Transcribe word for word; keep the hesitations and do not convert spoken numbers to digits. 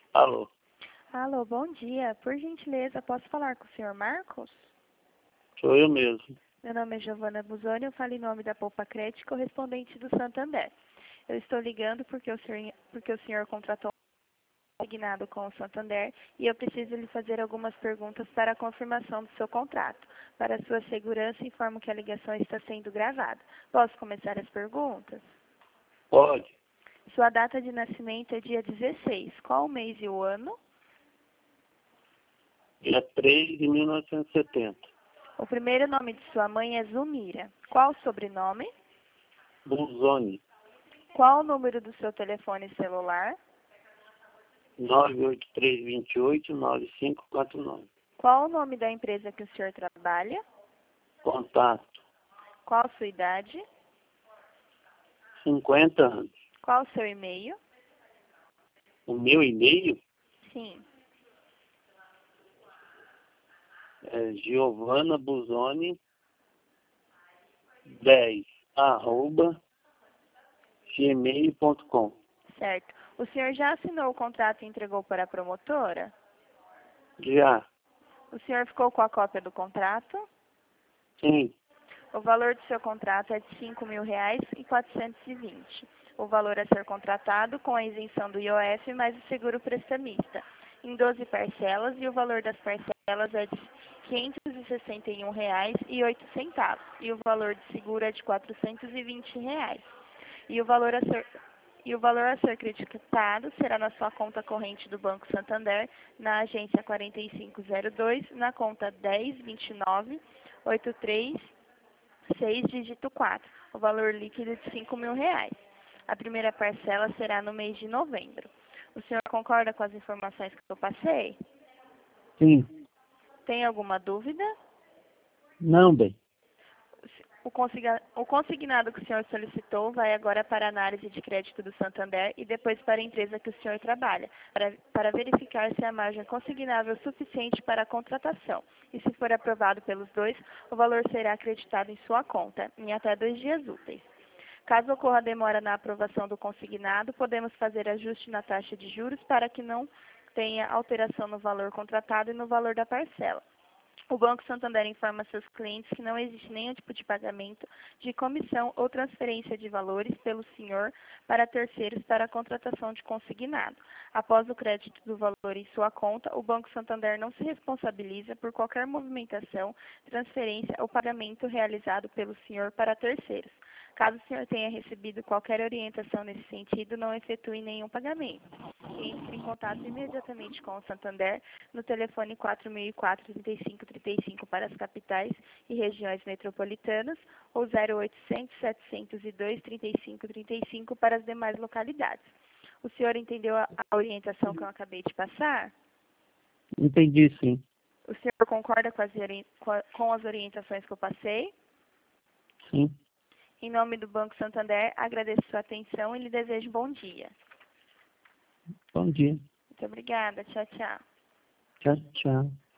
Alô, Alô, bom dia. Por gentileza, posso falar com o senhor Marcos? sou eu mesmo. Meu nome é Giovana Buzoni, eu falo em nome da Poupa Crédito, correspondente do Santander. Eu estou ligando porque o senhor, porque o senhor contratou um consignado com o Santander e eu preciso lhe fazer algumas perguntas para a confirmação do seu contrato. Para a sua segurança, informo que a ligação está sendo gravada. Posso começar as perguntas? Pode. Sua data de nascimento é dia dezesseis. Qual o mês e o ano? Dia três de mil novecentos e setenta. O primeiro nome de sua mãe é Zumira. Qual o sobrenome? Buzoni. Qual o número do seu telefone celular? nove oito três dois oito nove cinco quatro nove. Qual o nome da empresa que o senhor trabalha? Contato. Qual a sua idade? cinquenta anos. Qual o seu e-mail? O meu e-mail Sim. é Giovana Buzoni dez arroba gmail ponto com. Certo. O senhor já assinou o contrato e entregou para a promotora? Já. O senhor ficou com a cópia do contrato? Sim. O valor do seu contrato é de cinco mil reais e quatrocentos e vinte. O valor a ser contratado com a isenção do I O F mais o seguro prestamista, em doze parcelas, e o valor das parcelas é de quinhentos e sessenta e um reais e oito centavos, e o valor de seguro é de quatrocentos e vinte reais. E o valor a ser E o valor a ser creditado será na sua conta corrente do Banco Santander, na agência quarenta e cinco zero dois, na conta dez vinte e nove oitenta e três seis, dígito quatro, o valor líquido de cinco mil reais. A primeira parcela será no mês de novembro. O senhor concorda com as informações que eu passei? Sim. Tem alguma dúvida? Não, bem. O consigna- o consignado que o senhor solicitou vai agora para a análise de crédito do Santander e depois para a empresa que o senhor trabalha, para, para verificar se a margem consignável é suficiente para a contratação. E se for aprovado pelos dois, o valor será acreditado em sua conta, em até dois dias úteis. Caso ocorra demora na aprovação do consignado, podemos fazer ajuste na taxa de juros para que não tenha alteração no valor contratado e no valor da parcela. O Banco Santander informa seus clientes que não existe nenhum tipo de pagamento de comissão ou transferência de valores pelo senhor para terceiros para a contratação de consignado. Após o crédito do valor em sua conta, o Banco Santander não se responsabiliza por qualquer movimentação, transferência ou pagamento realizado pelo senhor para terceiros. Caso o senhor tenha recebido qualquer orientação nesse sentido, não efetue nenhum pagamento. Entre em contato imediatamente com o Santander no telefone quatro mil e quatro, trinta e cinco, trinta e cinco para as capitais e regiões metropolitanas ou zero oitocentos, setecentos e dois, trinta e cinco, trinta e cinco para as demais localidades. O senhor entendeu a, a orientação que eu acabei de passar? Entendi, sim. O senhor concorda com as, ori- com a- com as orientações que eu passei? Sim. Em nome do Banco Santander, agradeço sua atenção e lhe desejo bom dia. Bom dia. Muito obrigada. Tchau, tchau. Tchau, tchau.